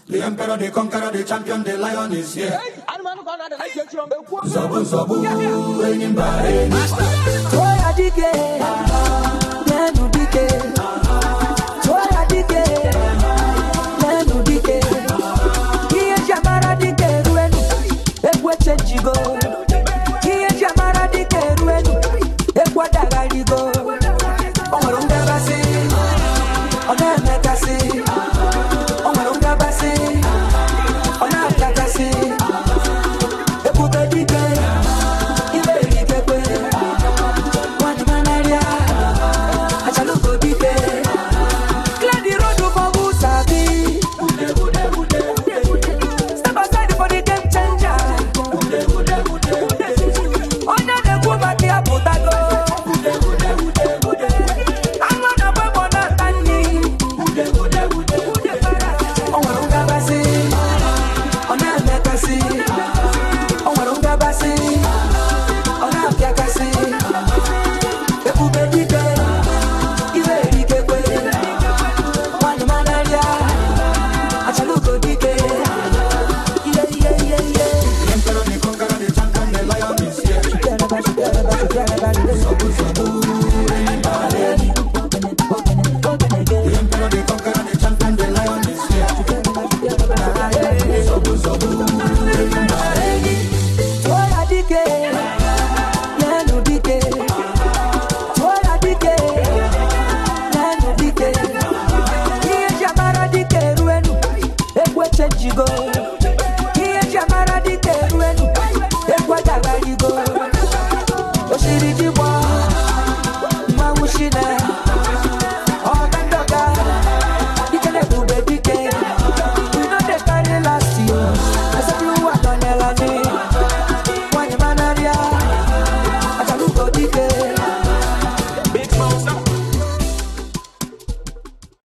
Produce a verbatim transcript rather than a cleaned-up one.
The emperor, the conqueror, the champion, the lion is here. Zobu zobu, enim bare. Toya dike, nenu dike. Toya dike, nenu dike. Kiye jamara dike ruenu, ekwe chenjigo. Kiye jamara dike ruenu, ekwe dagaligo. Omarunga basi, ona mekasi. Omarunga basi, ona kakasi. Ekwe dike, ibe dike kwe. Wani manaria, achaluko dike. Clear the road for who sabi. Step aside for the game changer. Onya de kuba kia putago. Amo na bebo na tani. Omarunga basi, ona mekasi. Omarunga basi, ona kiakasi. Ekube dike, iwe dike kwe. Wani manaria, achaluko dike. Yeah, yeah, yeah, yeah. The emperor, the conqueror, the champion, the lion is here. Together, together, together, Zobu zobu, enim bare. The emperor, the conqueror, the champion, the lion is here. Zobu zobu, enim bare. Toya dike, nenu dike. Toya dike, nenu dike. Kiye jamara dike ruenu, ekwe chenjigo.